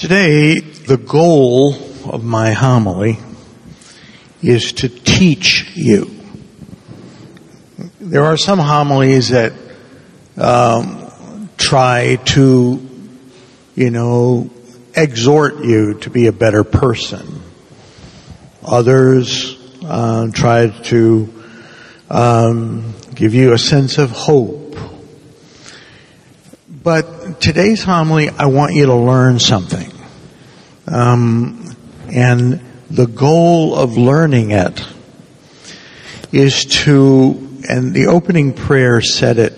Today, the goal of my homily is to teach you. There are some homilies that try to, exhort you to be a better person. Others try to give you a sense of hope. But today's homily, I want you to learn something. And the goal of learning it is to, and the opening prayer said it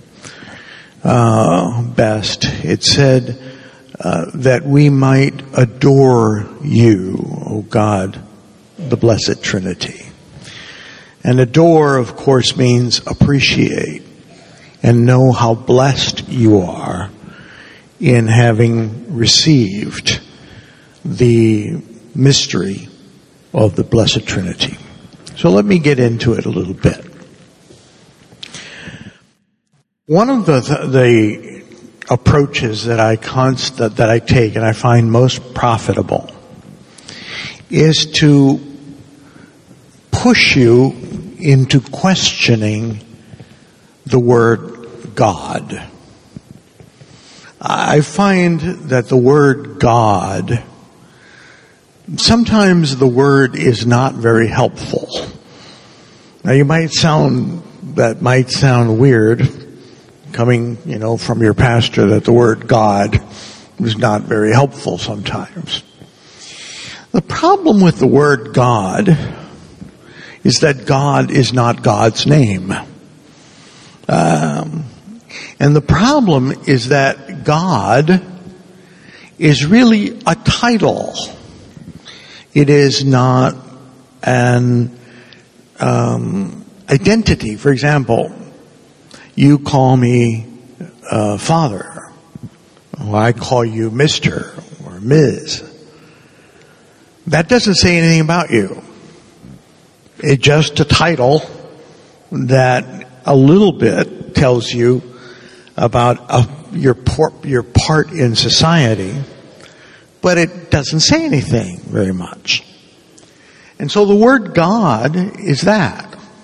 best. It said that we might adore you, O God, the Blessed Trinity. And adore, of course, means appreciate and know how blessed you are in having received the mystery of the Blessed Trinity. So let me get into it a little bit. One of the approaches that I take and I find most profitable is to push you into questioning the word God. I find that the word God, sometimes the word is not very helpful. Now that might sound weird coming, from your pastor, that the word God is not very helpful sometimes. The problem with the word God is that God is not God's name. And the problem is that God is really a title. It is not an identity. For example, you call me Father. Well, I call you Mr. or Ms. That doesn't say anything about you. It's just a title that a little bit tells you about your part in society, but it doesn't say anything very much. And so the word God is that.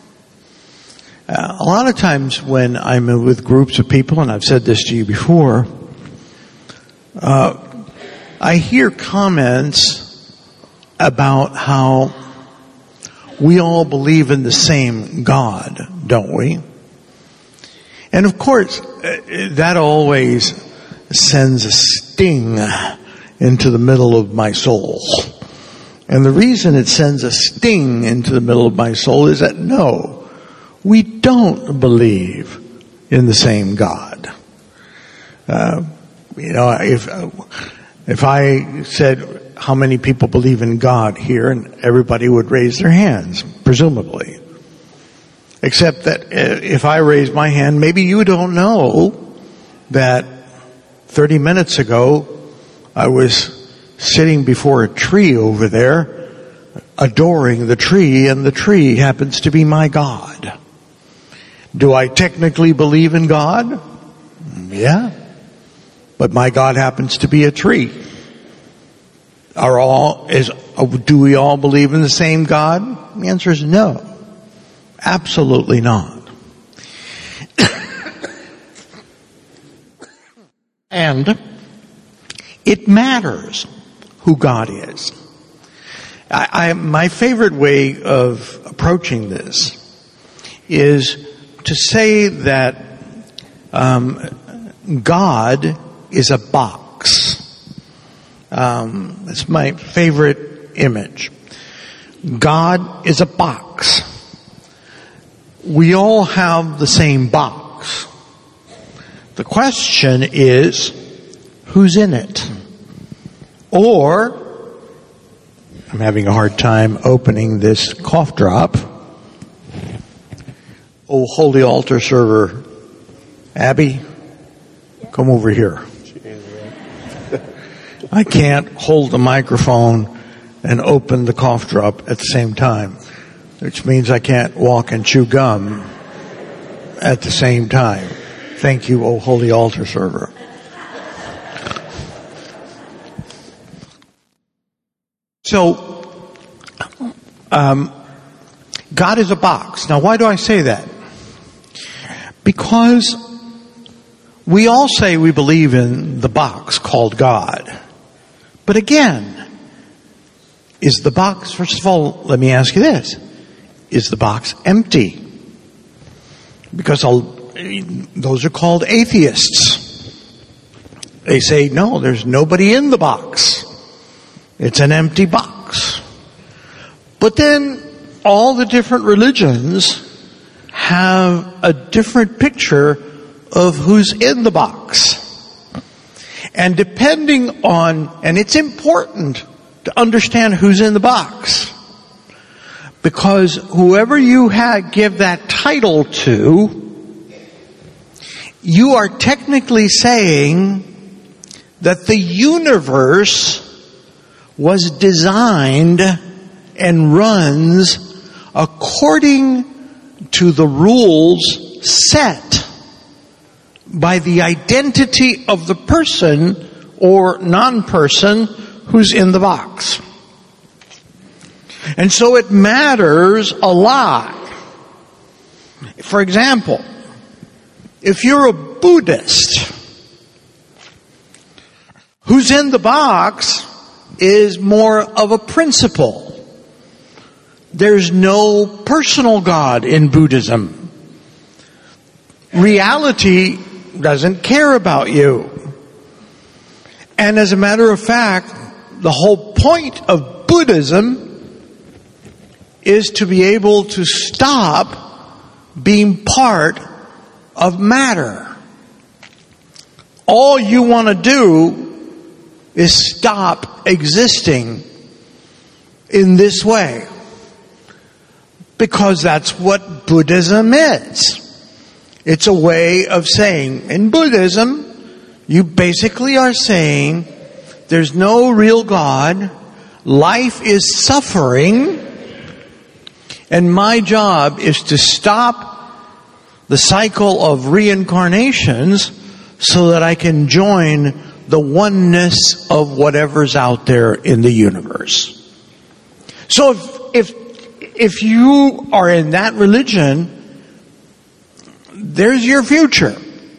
A lot of times when I'm with groups of people, and I've said this to you before, I hear comments about how we all believe in the same God, don't we? And of course, that always sends a sting into the middle of my soul. And the reason it sends a sting into the middle of my soul is that no, we don't believe in the same God. If I said how many people believe in God here, and everybody would raise their hands, presumably. Except that if I raise my hand, maybe you don't know that 30 minutes ago I was sitting before a tree over there, adoring the tree, and the tree happens to be my God. Do I technically believe in God? Yeah. But my God happens to be a tree. Do we all believe in the same God? The answer is no. Absolutely not. And it matters who God is. My favorite way of approaching this is to say that God is a box. It's my favorite image. God is a box. We all have the same box. The question is, who's in it? Or, I'm having a hard time opening this cough drop. Oh, holy altar server, Abby, come over here. I can't hold the microphone and open the cough drop at the same time, which means I can't walk and chew gum at the same time. Thank you, O holy altar server. So, God is a box. Now, why do I say that? Because we all say we believe in the box called God. But again, is the box, first of all, let me ask you this, is the box empty? Because those are called atheists. They say, no, there's nobody in the box. It's an empty box. But then all the different religions have a different picture of who's in the box. And depending on, and it's important to understand who's in the box. Because whoever you give that title to, you are technically saying that the universe was designed and runs according to the rules set by the identity of the person or non-person who's in the box. And so it matters a lot. For example, if you're a Buddhist, who's in the box is more of a principle. There's no personal God in Buddhism. Reality doesn't care about you. And as a matter of fact, the whole point of Buddhism is to be able to stop being part of matter. All you want to do is stop existing in this way. Because that's what Buddhism is. It's a way of saying, in Buddhism, you basically are saying, there's no real God, life is suffering, and my job is to stop the cycle of reincarnations so that I can join the oneness of whatever's out there in the universe. So if you are in that religion, there's your future.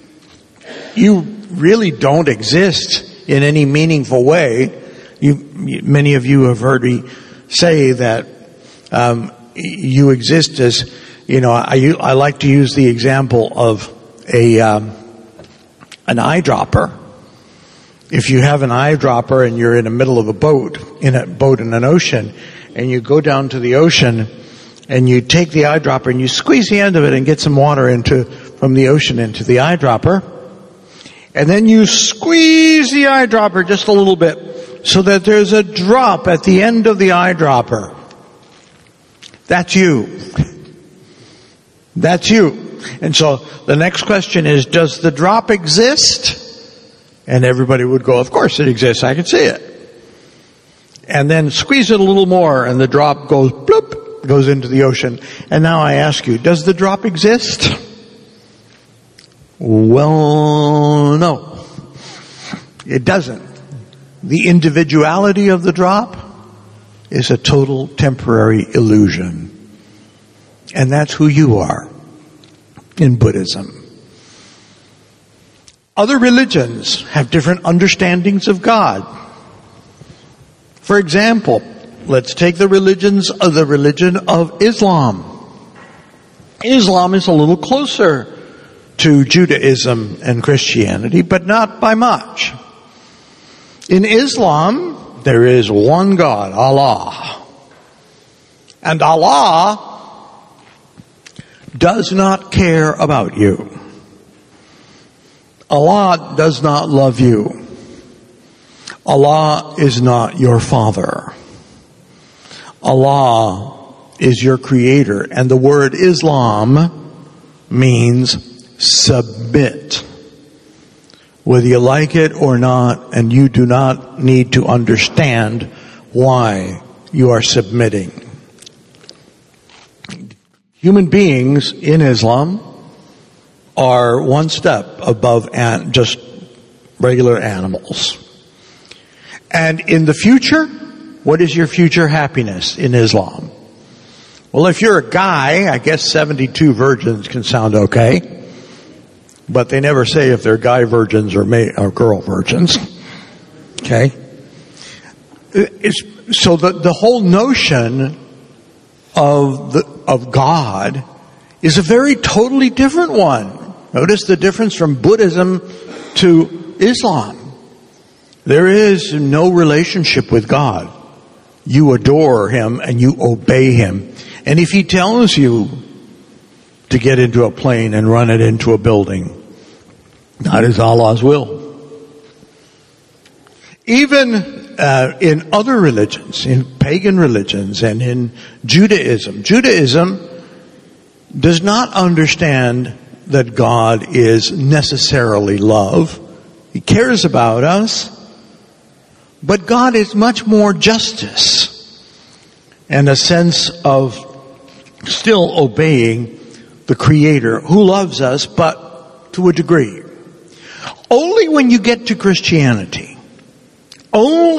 You really don't exist in any meaningful way. Many of you have heard me say that you exist as, I like to use the example of an eyedropper. If you have an eyedropper and you're in the middle of a boat in an ocean, and you go down to the ocean and you take the eyedropper and you squeeze the end of it and get some water from the ocean into the eyedropper, and then you squeeze the eyedropper just a little bit so that there's a drop at the end of the eyedropper. That's you. That's you. And so the next question is, does the drop exist? And everybody would go, of course it exists, I can see it. And then squeeze it a little more and the drop goes bloop, goes into the ocean. And now I ask you, does the drop exist? Well, no. It doesn't. The individuality of the drop is a total temporary illusion. And that's who you are in Buddhism. Other religions have different understandings of God. For example, let's take the religion of Islam. Islam is a little closer to Judaism and Christianity, but not by much. In Islam, there is one God, Allah. And Allah does not care about you. Allah does not love you. Allah is not your father. Allah is your creator. And the word Islam means submit. Whether you like it or not, and you do not need to understand why you are submitting. Human beings in Islam are one step above just regular animals. And in the future, What is your future happiness in Islam? Well, if you're a guy, I guess 72 virgins can sound okay. But they never say if they're guy virgins or girl virgins. Okay? So the whole notion of God is a very totally different one. Notice the difference from Buddhism to Islam. There is no relationship with God. You adore Him and you obey Him. And if He tells you to get into a plane and run it into a building, that is Allah's will. Even in other religions, in pagan religions and in Judaism does not understand that God is necessarily love. He cares about us, but God is much more justice and a sense of still obeying the Creator who loves us, but to a degree. Only when you get to Christianity, do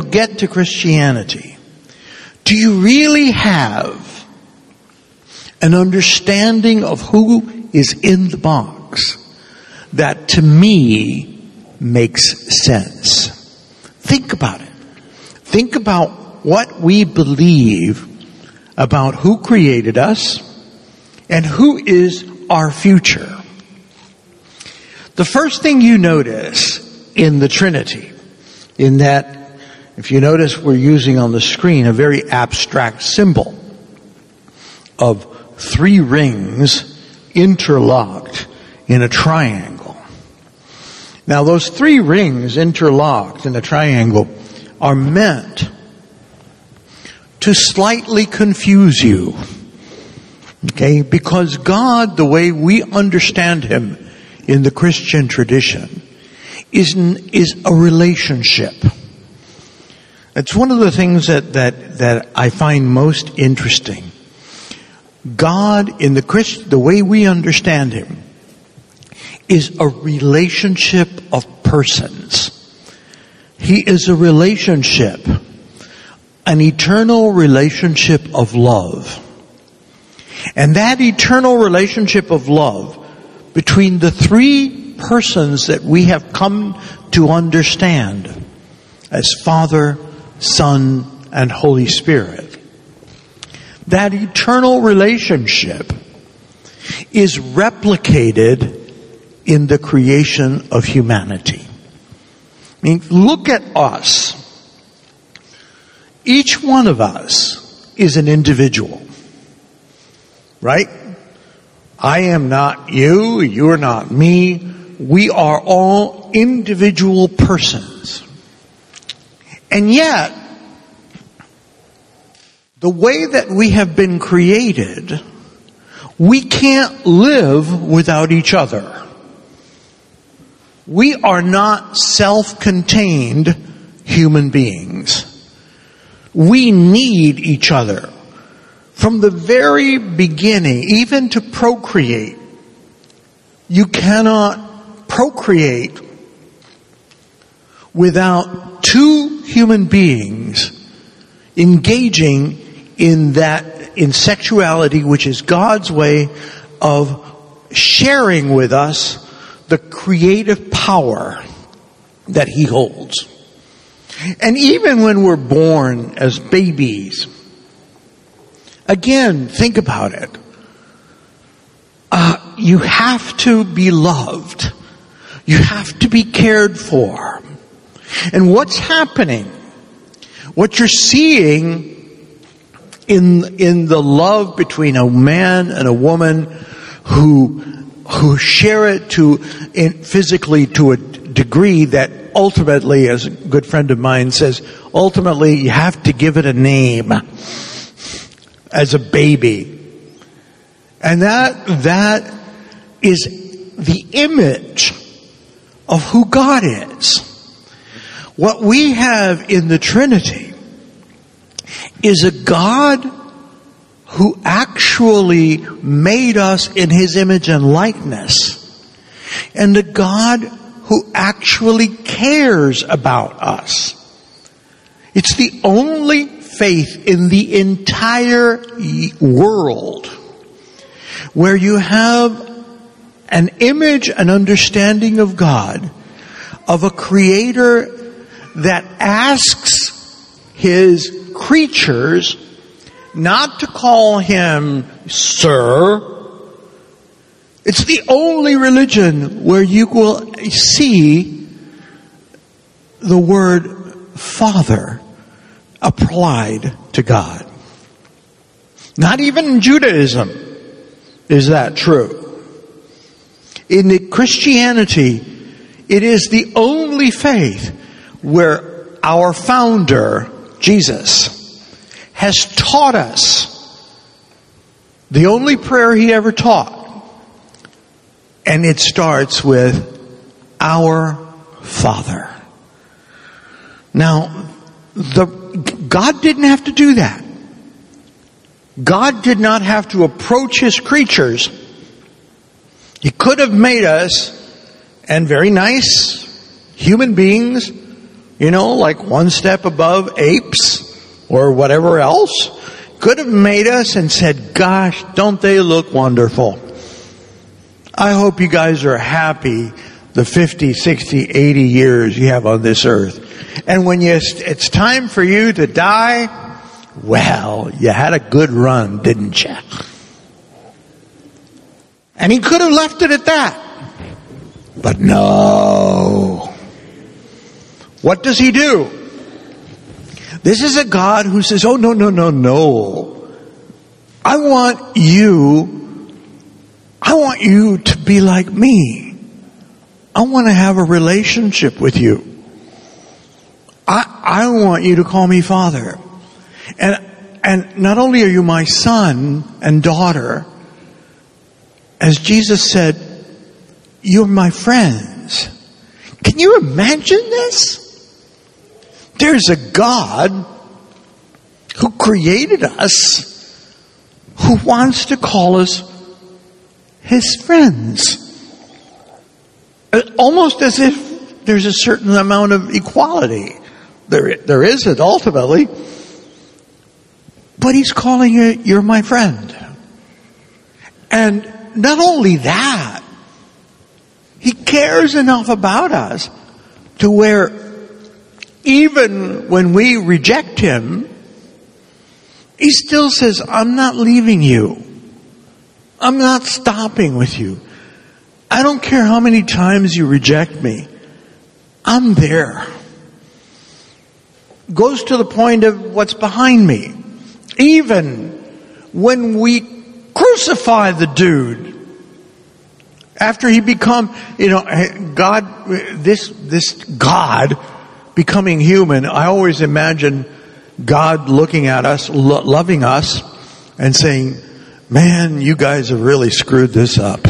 you really have an understanding of who is in the box that to me makes sense. Think about it. Think about what we believe about who created us and who is our future. The first thing you notice in the Trinity, in that, if you notice, we're using on the screen a very abstract symbol of 3 rings interlocked in a triangle. Now, those 3 rings interlocked in a triangle are meant to slightly confuse you. Okay? Because God, the way we understand Him in the Christian tradition, is a relationship. It's one of the things that I find most interesting. God, in the way we understand Him, is a relationship of persons. He is a relationship, an eternal relationship of love. And that eternal relationship of love between the 3 persons that we have come to understand as Father, Son, and Holy Spirit, that eternal relationship is replicated in the creation of humanity. I mean, look at us. Each one of us is an individual. Right? I am not you, you're not me. We are all individual persons. And yet, the way that we have been created, we can't live without each other. We are not self-contained human beings. We need each other. From the very beginning, even to procreate, you cannot procreate without 2 human beings engaging in sexuality, which is God's way of sharing with us the creative power that He holds. And even when we're born as babies, again, think about it. You have to be loved. You have to be cared for. And what's happening, what you're seeing in the love between a man and a woman who share it physically to a degree that ultimately, as a good friend of mine says, ultimately you have to give it a name as a baby. And that is the image of who God is. What we have in the Trinity is a God who actually made us in His image and likeness, and a God who actually cares about us. It's the only faith in the entire world where you have an image, an understanding of God, of a creator that asks his creatures not to call him sir. It's the only religion where you will see the word Father applied to God. Not even in Judaism is that true. In Christianity, it is the only faith where our founder, Jesus, has taught us the only prayer he ever taught. And it starts with our Father. Now, God didn't have to do that. God did not have to approach his creatures. He could have made us, and very nice human beings, like one step above apes or whatever else, could have made us and said, gosh, don't they look wonderful? I hope you guys are happy the 50, 60, 80 years you have on this earth. And when it's time for you to die, well, you had a good run, didn't you? And he could have left it at that. But no. What does he do? This is a God who says, oh, no. I want you to be like me. I want to have a relationship with you. I want you to call me Father. And not only are you my son and daughter, as Jesus said, you're my friends. Can you imagine this? There's a God who created us who wants to call us his friends. Almost as if there's a certain amount of equality. There isn't ultimately. But he's calling you, you're my friend. And not only that, he cares enough about us to where even when we reject him, he still says, I'm not leaving you. I'm not stopping with you. I don't care how many times you reject me. I'm there. Goes to the point of what's behind me. Even when we crucify the dude, after he become, God, this God becoming human, I always imagine God looking at us, loving us, and saying, man, you guys have really screwed this up.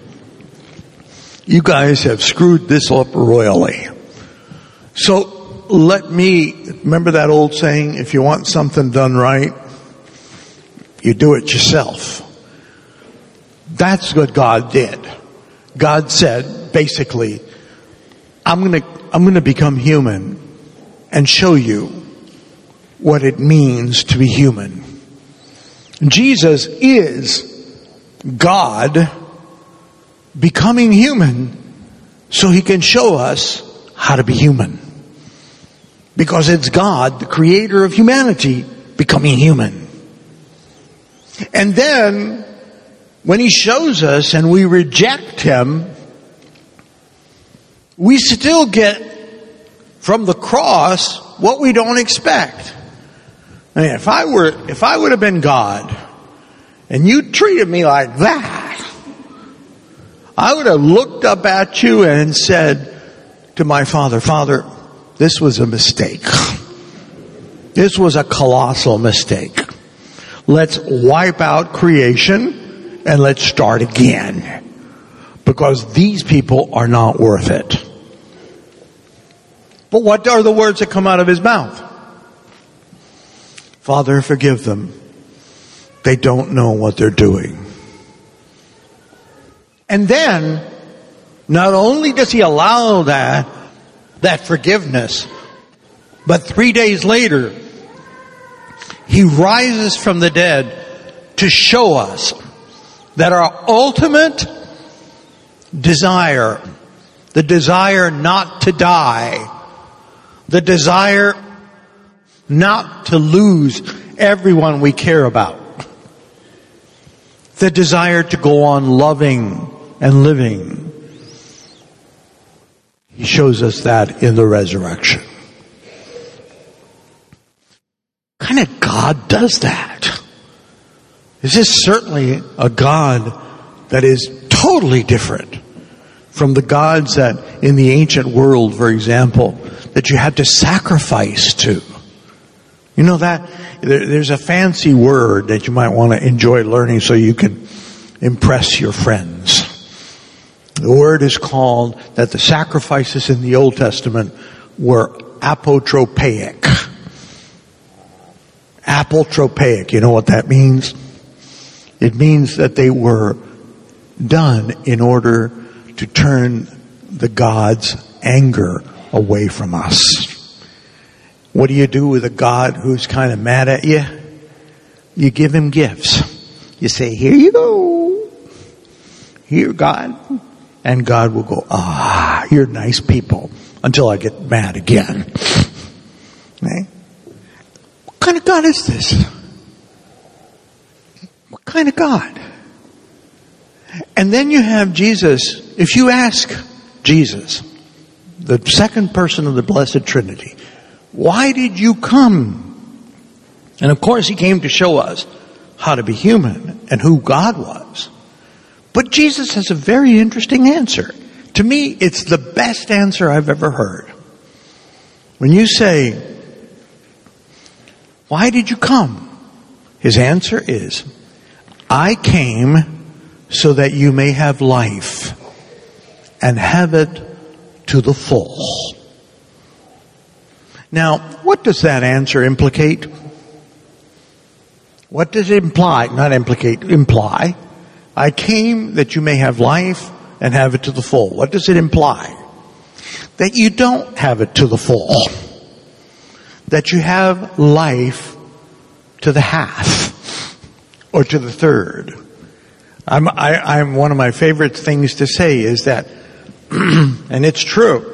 You guys have screwed this up royally. So remember that old saying, if you want something done right, you do it yourself. That's what God did. God said, basically, I'm going to become human and show you what it means to be human. Jesus is God becoming human so he can show us how to be human. Because it's God, the creator of humanity, becoming human. And then, when he shows us and we reject him, we still get from the cross what we don't expect. I mean, if I would have been God and you treated me like that, I would have looked up at you and said to my Father, Father, this was a mistake. This was a colossal mistake. Let's wipe out creation and let's start again. Because these people are not worth it. But what are the words that come out of his mouth? Father, forgive them. They don't know what they're doing. And then, not only does he allow that forgiveness, But 3 days later, he rises from the dead to show us that our ultimate desire, the desire not to die, the desire not to lose everyone we care about, the desire to go on loving and living, he shows us that in the resurrection. What kind of God does that? This is certainly a God that is totally different from the gods that in the ancient world, for example, that you had to sacrifice to. You know that there's a fancy word that you might want to enjoy learning so you can impress your friends. The word is called, that the sacrifices in the Old Testament were apotropaic. Apotropaic, you know what that means? It means that they were done in order to turn the God's anger away from us. What do you do with a God who's kind of mad at you? You give him gifts. You say, here you go. Here, God. And God will go, you're nice people, until I get mad again. Okay? What kind of God is this? What kind of God? And then you have Jesus. If you ask Jesus, the second person of the Blessed Trinity, why did you come? And of course he came to show us how to be human and who God was. But Jesus has a very interesting answer. To me, it's the best answer I've ever heard. When you say, why did you come? His answer is, I came so that you may have life and have it to the full. Now, what does that answer implicate? What does it imply? Not implicate, imply. I came that you may have life and have it to the full. What does it imply? That you don't have it to the full. That you have life to the half or to the third. I'm one of my favorite things to say is that, and it's true,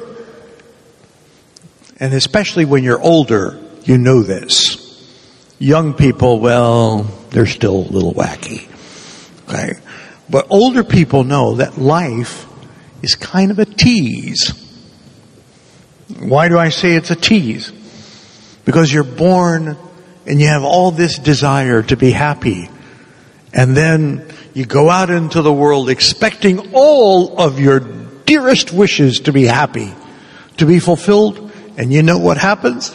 and especially when you're older, you know this. Young people, well, they're still a little wacky. Okay? But older people know that life is kind of a tease. Why do I say it's a tease? Because you're born and you have all this desire to be happy. And then you go out into the world expecting all of your dearest wishes to be happy, to be fulfilled. And you know what happens?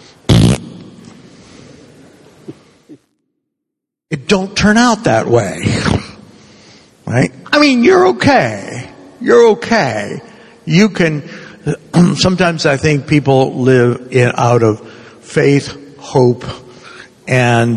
It don't turn out that way. Right? I mean, you're okay. You're okay. You can, sometimes I think people live out of faith, hope, and,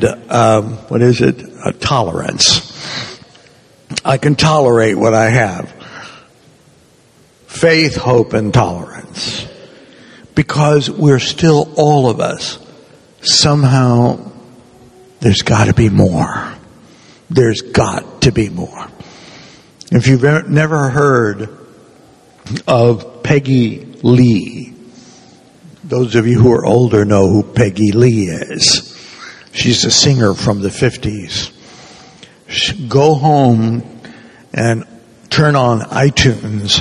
tolerance. I can tolerate what I have. Faith, hope, and tolerance. Because we're still, all of us, somehow, there's got to be more. There's got to be more. If you've never heard of Peggy Lee, those of you who are older know who Peggy Lee is. She's a singer from the 50s. Go home and turn on iTunes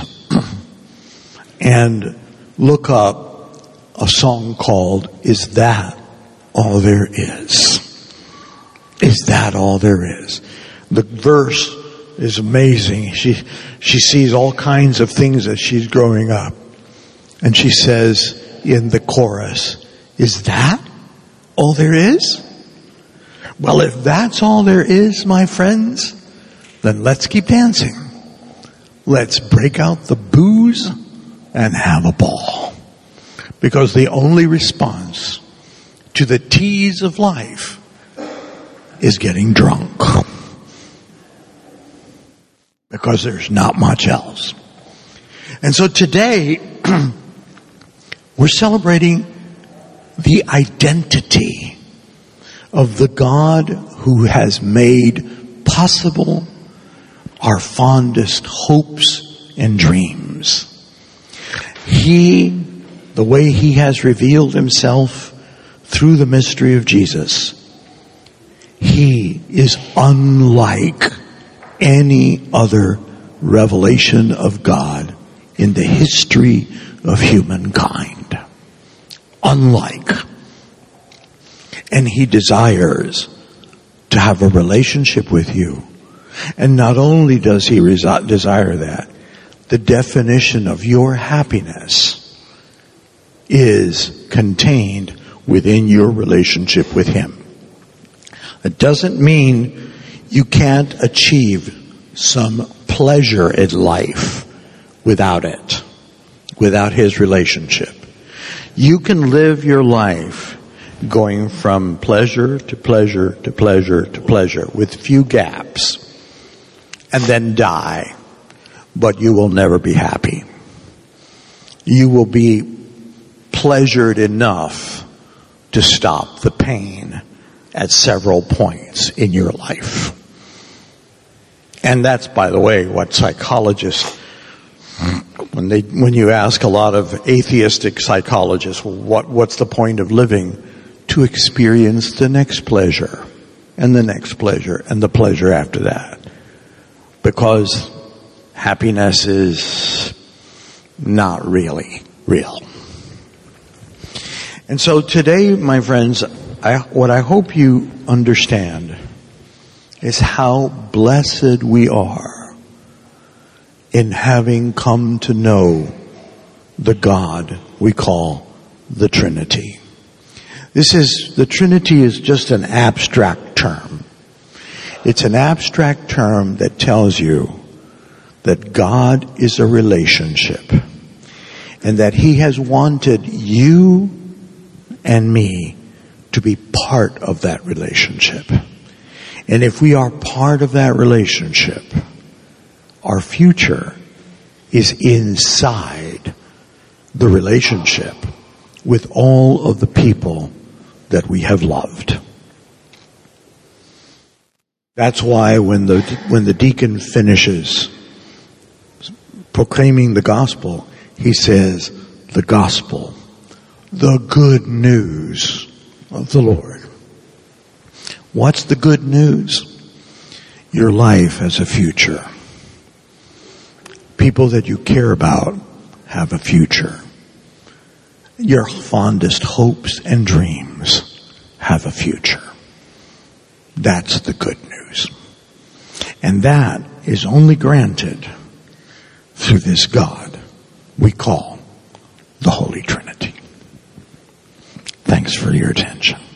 and look up a song called Is That All There Is? Is that all there is? The verse is amazing. She sees all kinds of things as she's growing up. And she says in the chorus, is that all there is? Well, if that's all there is, my friends, then let's keep dancing. Let's break out the booze and have a ball. Because the only response to the tease of life is getting drunk. Because there's not much else. And so today, we're celebrating the identity of the God who has made possible our fondest hopes and dreams. He, the way He has revealed Himself through the mystery of Jesus, He is unlike any other revelation of God in the history of humankind. Unlike. And He desires to have a relationship with you. And not only does He desire that, the definition of your happiness is contained within your relationship with Him. It doesn't mean you can't achieve some pleasure in life without it, without His relationship. You can live your life going from pleasure to pleasure to pleasure to pleasure with few gaps and then die, but you will never be happy. You will be pleasured enough to stop the pain at several points in your life. And that's, by the way, what psychologists, when you ask a lot of atheistic psychologists, what's the point of living? To experience the next pleasure, and the next pleasure, and the pleasure after that. Because happiness is not really real. And so today, my friends, what I hope you understand is how blessed we are in having come to know the God we call the Trinity. The Trinity is just an abstract term. It's an abstract term that tells you that God is a relationship and that He has wanted you and me to be part of that relationship. And if we are part of that relationship, our future is inside the relationship with all of the people that we have loved. That's why when the deacon finishes proclaiming the gospel, he says, the gospel, the good news of the Lord. What's the good news? Your life has a future. People that you care about have a future. Your fondest hopes and dreams have a future. That's the good news. And that is only granted through this God we call the Holy Trinity. Thanks for your attention.